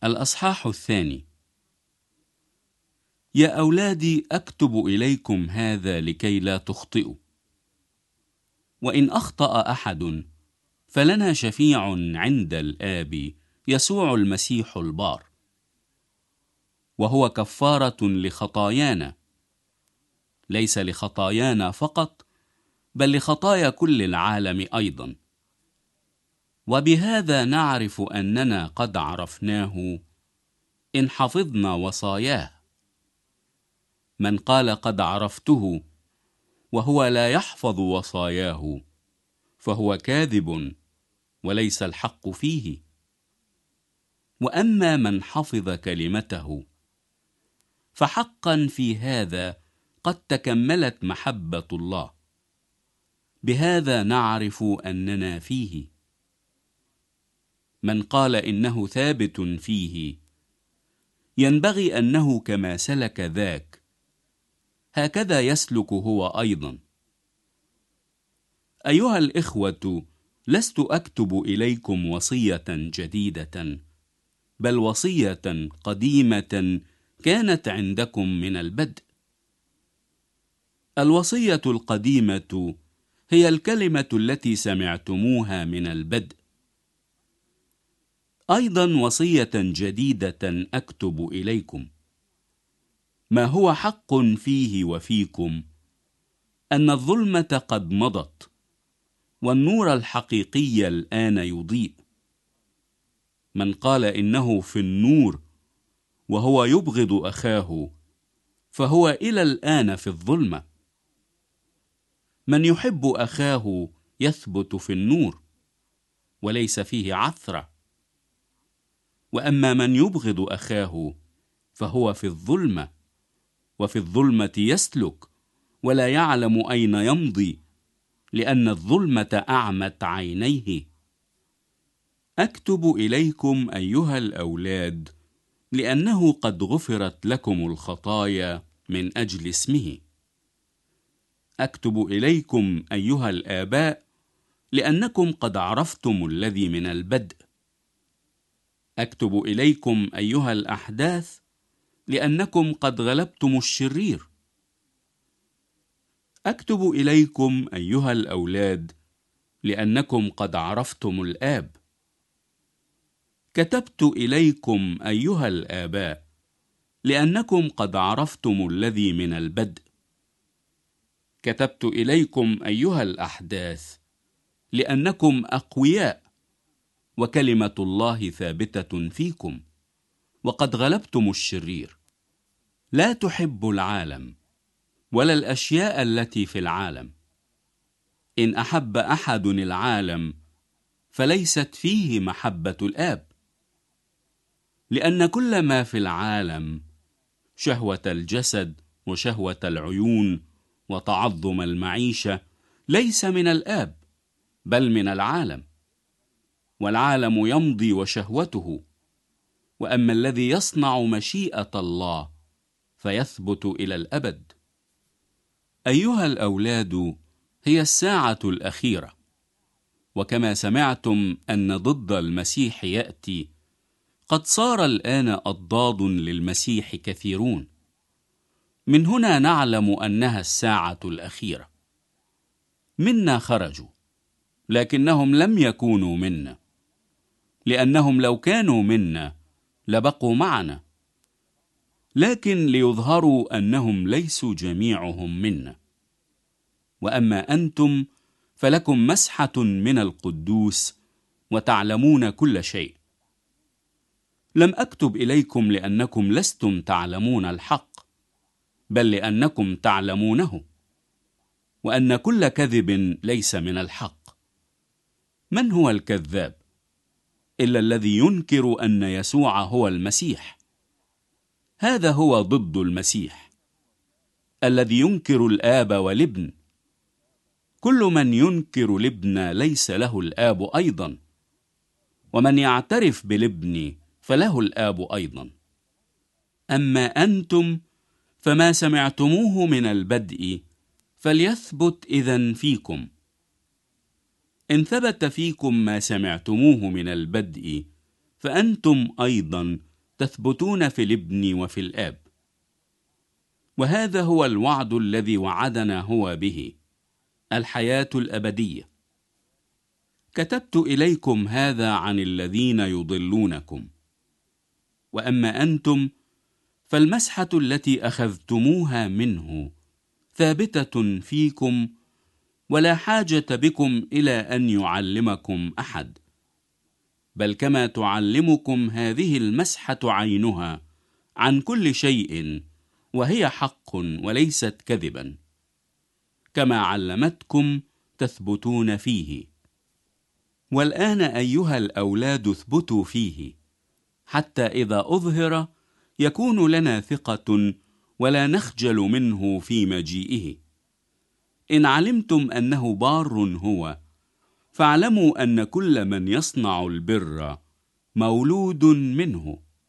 الأصحاح 2. يا أولادي، أكتب إليكم هذا لكي لا تخطئوا. وإن أخطأ أحد فلنا شفيع عند الآب، يسوع المسيح البار، وهو كفارة لخطايانا، ليس لخطايانا فقط، بل لخطايا كل العالم أيضا. وبهذا نعرف أننا قد عرفناه إن حفظنا وصاياه. من قال قد عرفته وهو لا يحفظ وصاياه فهو كاذب، وليس الحق فيه. وأما من حفظ كلمته فحقا في هذا قد تكملت محبة الله. بهذا نعرف أننا فيه. من قال إنه ثابت فيه ينبغي أنه كما سلك ذاك هكذا يسلك هو أيضا. أيها الإخوة، لست أكتب إليكم وصية جديدة، بل وصية قديمة كانت عندكم من البدء. الوصية القديمة هي الكلمة التي سمعتموها من البدء. أيضا وصية جديدة أكتب إليكم. ما هو حق فيه وفيكم أن الظلمة قد مضت، والنور الحقيقي الآن يضيء. من قال إنه في النور وهو يبغض أخاه فهو إلى الآن في الظلمة. من يحب أخاه يثبت في النور، وليس فيه عثرة. وأما من يبغض أخاه فهو في الظلمة، وفي الظلمة يسلك ولا يعلم أين يمضي، لأن الظلمة أعمت عينيه. أكتب إليكم أيها الأولاد لأنه قد غفرت لكم الخطايا من أجل اسمه. أكتب إليكم أيها الآباء لأنكم قد عرفتم الذي من البدء. أكتب إليكم أيها الأحداث لأنكم قد غلبتم الشرير. أكتب إليكم أيها الأولاد لأنكم قد عرفتم الآب. كتبت إليكم أيها الآباء لأنكم قد عرفتم الذي من البدء. كتبت إليكم أيها الأحداث لأنكم أقوياء، وكلمة الله ثابتة فيكم، وقد غلبتم الشرير. لا تحب العالم ولا الأشياء التي في العالم. إن أحب أحد العالم فليست فيه محبة الآب. لأن كل ما في العالم، شهوة الجسد وشهوة العيون وتعظم المعيشة، ليس من الآب بل من العالم. والعالم يمضي وشهوته، وأما الذي يصنع مشيئة الله فيثبت إلى الأبد. أيها الأولاد، هي الساعة الأخيرة، وكما سمعتم أن ضد المسيح يأتي، قد صار الآن أضداد للمسيح كثيرون. من هنا نعلم أنها الساعة الأخيرة. منا خرجوا، لكنهم لم يكونوا منا، لأنهم لو كانوا منا لبقوا معنا، لكن ليظهروا أنهم ليسوا جميعهم منا. وأما أنتم فلكم مسحة من القدوس، وتعلمون كل شيء. لم أكتب إليكم لأنكم لستم تعلمون الحق، بل لأنكم تعلمونه، وأن كل كذب ليس من الحق. من هو الكذاب إلا الذي ينكر أن يسوع هو المسيح؟ هذا هو ضد المسيح، الذي ينكر الآب والابن. كل من ينكر الابن ليس له الآب أيضا، ومن يعترف بالابن فله الآب أيضا. أما أنتم فما سمعتموه من البدء فليثبت إذن فيكم. إن ثبت فيكم ما سمعتموه من البدء فأنتم أيضا تثبتون في الابن وفي الآب. وهذا هو الوعد الذي وعدنا هو به، الحياة الأبدية. كتبت إليكم هذا عن الذين يضلونكم. وأما أنتم فالمسحة التي أخذتموها منه ثابتة فيكم، ولا حاجة بكم إلى أن يعلمكم أحد، بل كما تعلمكم هذه المسحة عينها عن كل شيء، وهي حق وليست كذبا، كما علمتكم تثبتون فيه. والآن أيها الأولاد اثبتوا فيه، حتى إذا أظهر يكون لنا ثقة ولا نخجل منه في مجيئه. إن علمتم أنه بار هو، فاعلموا أن كل من يصنع البر مولود منه.